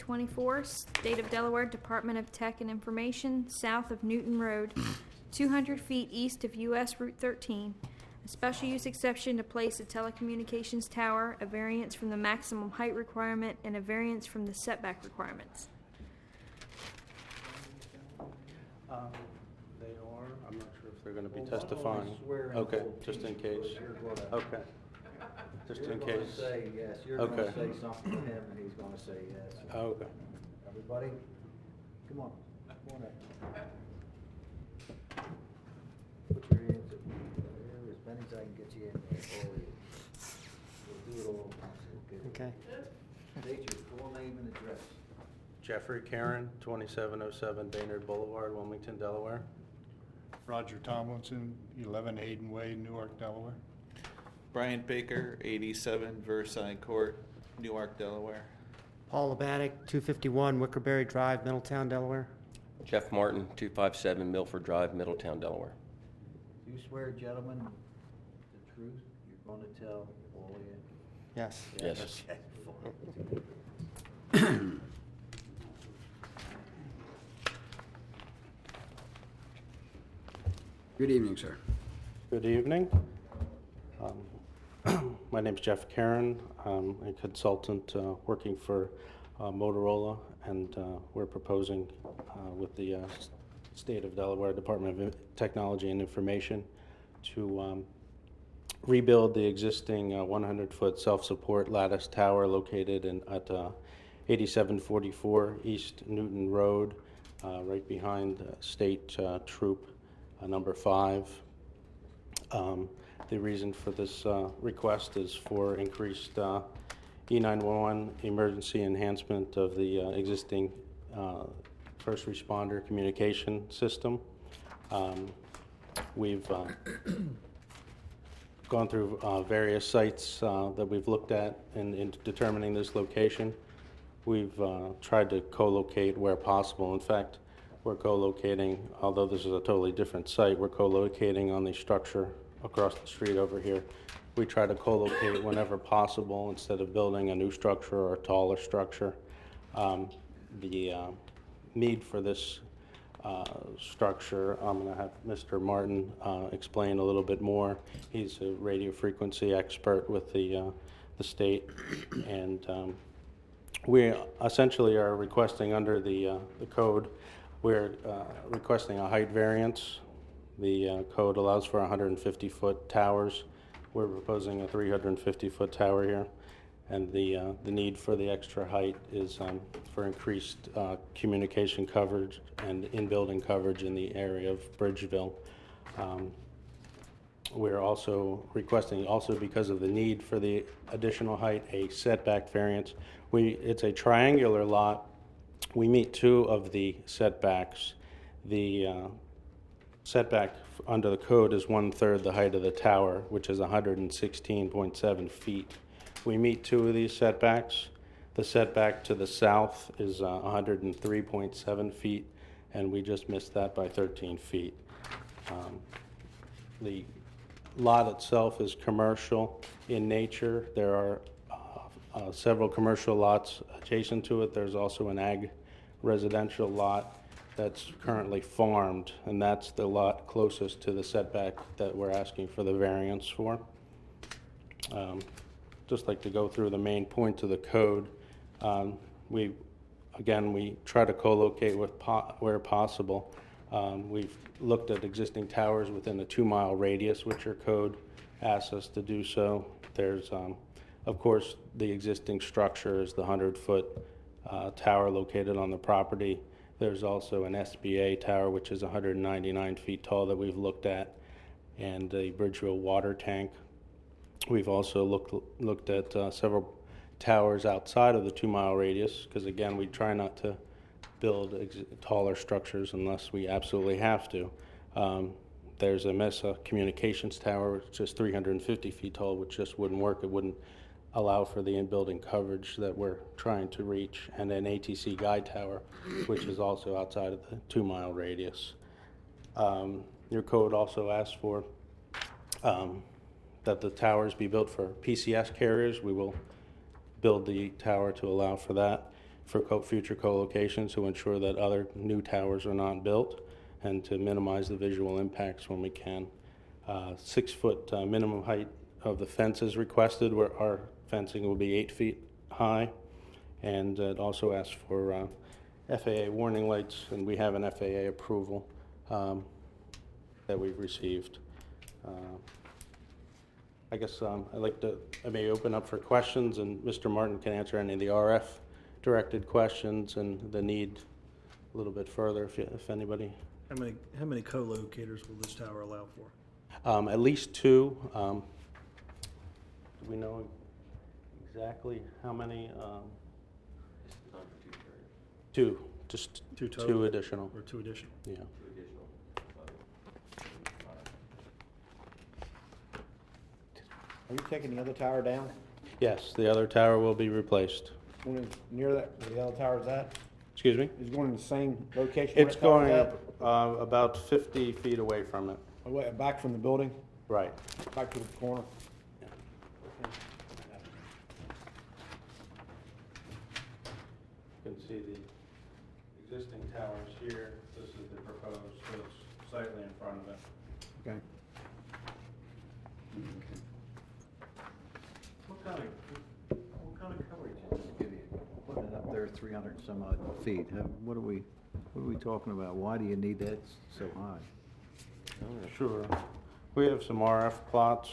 2024, State of Delaware Department of Tech and Information, south of Newton Road, 200 feet east of U.S. Route 13. A special use exception to place a telecommunications tower, a variance from the maximum height requirement, and a variance from the setback requirements. They are. I'm not sure if they're going to be Well, one testifying. of them is swearing Okay, full just in teeth, case. so you're gonna- Okay. Just You're in gonna case. say yes, you're Okay. gonna say something to him, and he's gonna say yes. Okay. Everybody, come on up. Put your hands up there, as many as I can get you in there for you. We'll do it all at once, okay? State your full name and address. Jeffrey Karen, 2707 Baynard Boulevard, Wilmington, Delaware. Roger Tomlinson, 11 Hayden Way, Newark, Delaware. Brian Baker, 87 Versailles Court, Newark, Delaware. Paul Labatic, 251 Wickerberry Drive, Middletown, Delaware. Jeff Martin, 257 Milford Drive, Middletown, Delaware. Do you swear, gentlemen, the truth? You're gonna tell all of you? Yes. Yes. Okay, fine. Good evening, sir. Good evening. My name's Jeff Karen. I'm a consultant working for Motorola, and we're proposing with the State of Delaware Department of Technology and Information to rebuild the existing 100-foot self-support lattice tower located at 8744 East Newton Road, right behind State Troop number 5. The reason for this request is for increased E911 emergency enhancement of the existing first responder communication system. We've gone through various sites that we've looked at in determining this location. We've tried to co-locate where possible. In fact, we're co-locating, although this is a totally different site, we're co-locating on the structure across the street over here. We try to co-locate whenever possible instead of building a new structure or a taller structure. The need for this structure, I'm going to have Mr. Martin explain a little bit more. He's a radio frequency expert with the state, and we essentially are requesting under the code. We're requesting a height variance. The code allows for 150-foot towers. We're proposing a 350-foot tower here, and the need for the extra height is for increased communication coverage and in-building coverage in the area of Bridgeville. We're also requesting, also because of the need for the additional height, a setback variance. It's a triangular lot. We meet 2 of the setbacks. The setback under the code is 1/3 the height of the tower, which is 116.7 feet. We meet 2 of these setbacks. The setback to the south is 103.7 feet, and we just missed that by 13 feet. The lot itself is commercial in nature. There are several commercial lots adjacent to it. There's also an ag residential lot that's currently farmed, and that's the lot closest to the setback that we're asking for the variance for. Just like to go through the main points of the code. We try to co-locate where possible. We've looked at existing towers within a 2-mile radius, which your code asks us to do so. There's, of course, the existing structure is the 100-foot tower located on the property. There's also an SBA tower, which is 199 feet tall, that we've looked at, and a Bridgeville water tank. We've also looked at several towers outside of the 2-mile radius, because again, we try not to build taller structures unless we absolutely have to. There's a MESA communications tower, which is 350 feet tall, which just wouldn't work. It wouldn't allow for the in-building coverage that we're trying to reach, and an ATC guide tower, which is also outside of the 2-mile radius. Your code also asks for that the towers be built for PCS carriers. We will build the tower to allow for that. for future co-locations to ensure that other new towers are not built and to minimize the visual impacts when we can. 6-foot minimum height of the fence is requested, where our fencing will be 8 feet high. And it also asks for FAA warning lights, and we have an FAA approval that we've received. I guess I may open up for questions, and Mr. Martin can answer any of the RF directed questions and the need a little bit further if anybody. How many co-locators will this tower allow for? At least 2. Do we know exactly how many? 2, just 2 total? 2 additional. Or 2 additional? Yeah. Are you taking the other tower down? Yes, the other tower will be replaced. Near that, where the other tower is at? Excuse me? Is going in the same location? where It's that tower's going about 50 feet away from it. at? Back from the building, Right. back to the corner? You can see the existing towers here. This is the proposed, so it's slightly in front of it. Okay. What kind of coverage is this give you? Putting it up there 300 some odd feet, what are we talking about? Why do you need that so high? Sure. We have some RF plots.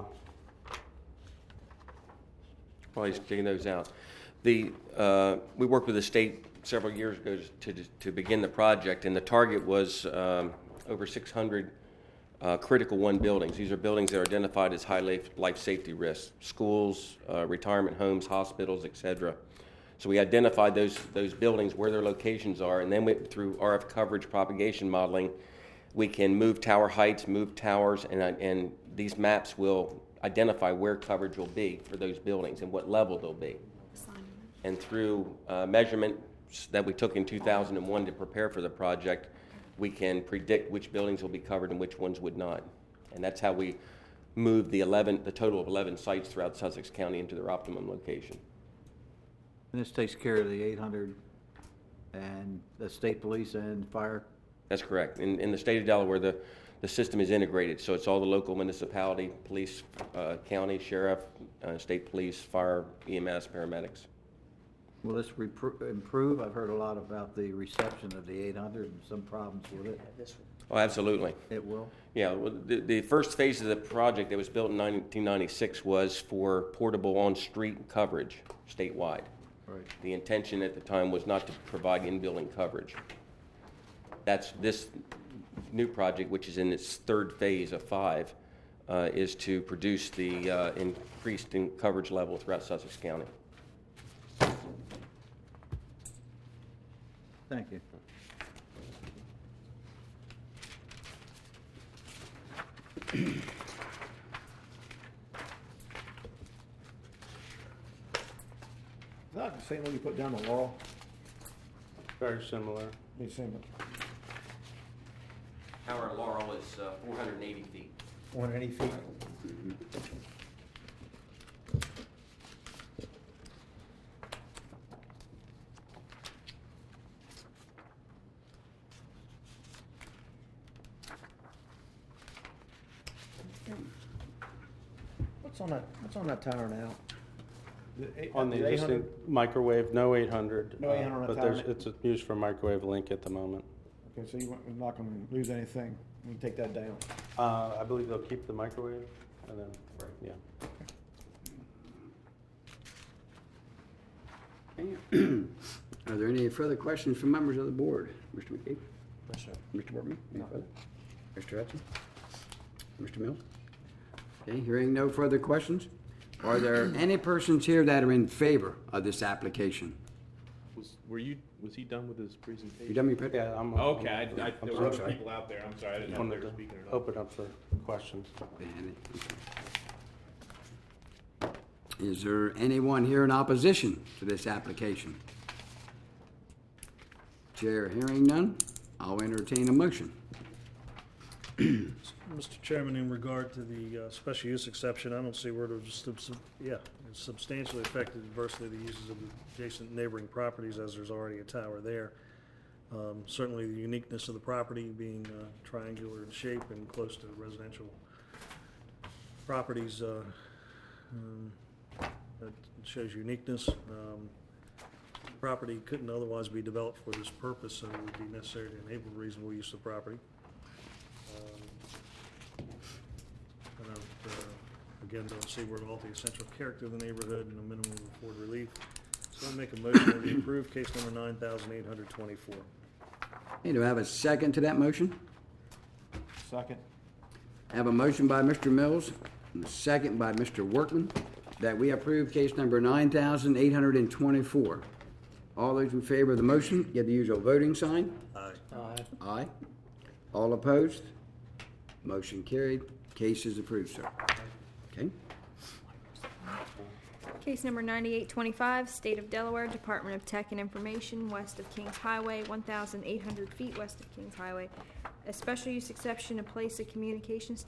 While he's digging those out. We worked with the state several years ago to begin the project, and the target was over 600 critical 1 buildings. These are buildings that are identified as high life safety risks: schools, retirement homes, hospitals, etc. So we identified those buildings, where their locations are, and then through RF coverage propagation modeling, we can move tower heights, move towers, and these maps will identify where coverage will be for those buildings and what level they'll be. And through measurements that we took in 2001 to prepare for the project, we can predict which buildings will be covered and which ones would not. And that's how we moved the total of 11 sites throughout Sussex County into their optimum location. And this takes care of the 800 and the state police and fire? That's correct. In the state of Delaware, the system is integrated, so it's all the local municipality, police, county, sheriff, state police, fire, EMS, paramedics. Will this improve? I've heard a lot about the reception of the 800 and some problems with it. Oh, absolutely. It will? Yeah, well, the first phase of the project that was built in 1996 was for portable on-street coverage statewide. Right. The intention at the time was not to provide in-building coverage. That's this new project, which is in its 3rd phase of 5, is to produce the increased in coverage level throughout Sussex County. Thank you. Is that the same one you put down the Laurel? Very similar. Be similar. Tower Laurel is 480 feet. 180 feet? What's on that tower now? On the existing microwave, no 800. No 800 on but the tower. it's used for microwave link at the moment. Okay, so you're not gonna lose anything when you take that down? I believe they'll keep the microwave, and then, yeah. Are there any further questions from members of the board? Mr. McKee? Yes, sir. Mr. Workman? Any further? Mr. Hudson? Mr. Mills? Okay, hearing no further questions, are there any persons here that are in favor of this application? Was he done with his presentation? You done me, Pat? Yeah, I'm. Okay, there were other sorry. people out there, I'm sorry, I didn't know if they Wanted were to speaking or not. open up for questions. Is there anyone here in opposition to this application? Chair hearing none, I'll entertain a motion. Mr. Chairman, in regard to the special use exception, I don't see where it's substantially affected adversely the uses of the adjacent neighboring properties, as there's already a tower there. Certainly, the uniqueness of the property being triangular in shape and close to residential properties that shows uniqueness. Property couldn't otherwise be developed for this purpose, so it would be necessary to enable reasonable use of property. Again, don't see where it alter the essential character of the neighborhood and the minimum of afford relief. So I make a motion that we approve case number 9,824. Hey, do I have a second to that motion? Second. I have a motion by Mr. Mills and a second by Mr. Workman that we approve case number 9,824. All those in favor of the motion, give the usual voting sign. Aye. Aye. All opposed? Motion carried. Case is approved, sir. Okay. Case number 9825, State of Delaware, Department of Tech and Information, west of Kings Highway, 1,800 feet west of Kings Highway. A special use exception to place a communications